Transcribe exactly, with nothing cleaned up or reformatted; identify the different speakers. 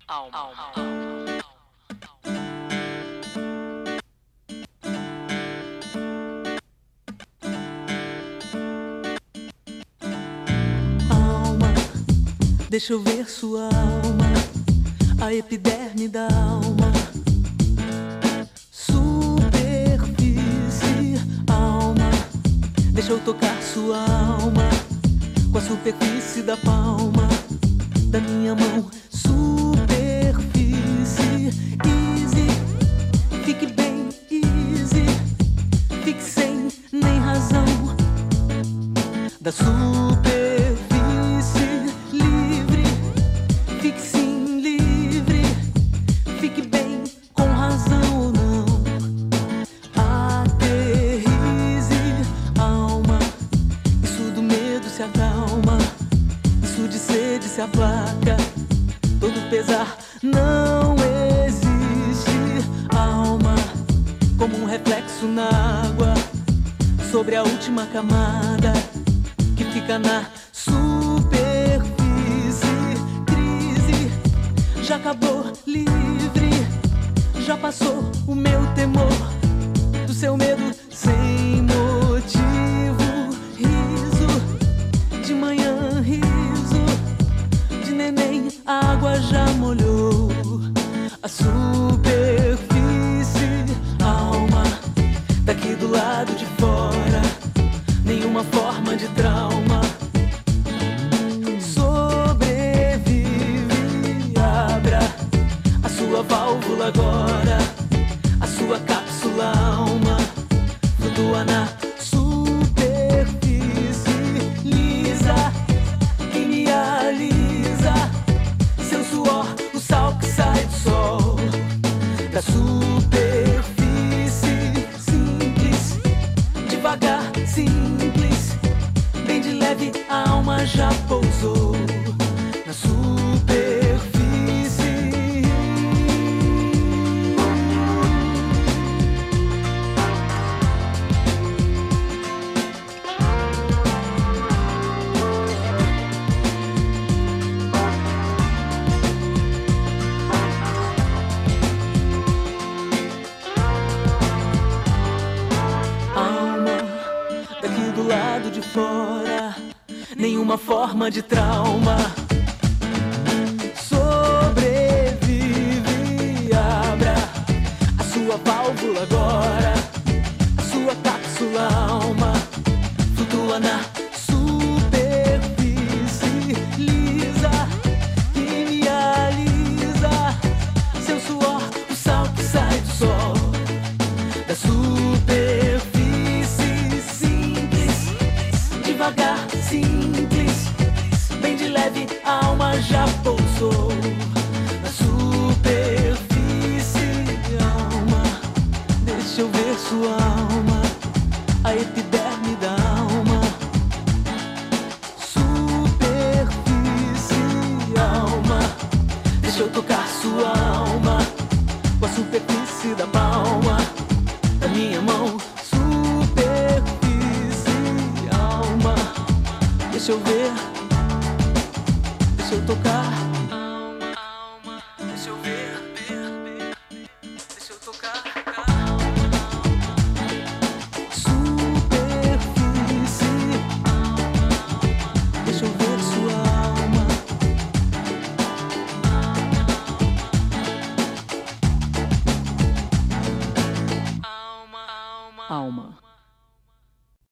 Speaker 1: Alma. Alma.
Speaker 2: Alma, deixa eu ver sua alma, a epiderme da alma. Superfície, alma, deixa eu tocar sua alma com a superfície da palma da minha mão. Superfície, easy, fique bem easy, fique sem nem razão. Da superfície livre, fique sim livre, fique bem com razão ou não. Aterrize, alma, isso do medo se acalma, isso de sede se aplaca, todo pesar não existe. Alma, como um reflexo na água, sobre a última camada que fica na superfície. Crise, já acabou, livre, já passou o meu temor, do seu medo sem motivo. Riso, de manhã riso, de neném a água já molhou a superfície. Alma, daqui do lado de fora, nenhuma forma de trauma. Sobrevive, abra a sua válvula agora, a sua cápsula alma flutua na superfície lisa, que me alisa, seu suor, o sal que sai do sol. Da superfície simples, devagar, simples, bem de leve, a alma já pousou na superfície. Alma, daqui do lado de fora, nenhuma forma de trauma. Sobrevive, abra a sua válvula agora, a sua cápsula alma flutua na superfície lisa, que me alisa, seu suor, o sal que sai do sol. Da superfície simples, devagar, simples, bem de leve, a alma já pousou na superfície. Alma, deixa eu ver sua alma, a epiderme da alma. Superfície, alma, deixa eu tocar sua alma com a superfície da palma da minha mão. Superfície, alma, deixa eu ver, deixa eu tocar. Alma, alma, deixa eu ver, deixa eu tocar. Superfície, deixa eu ver sua alma. Alma.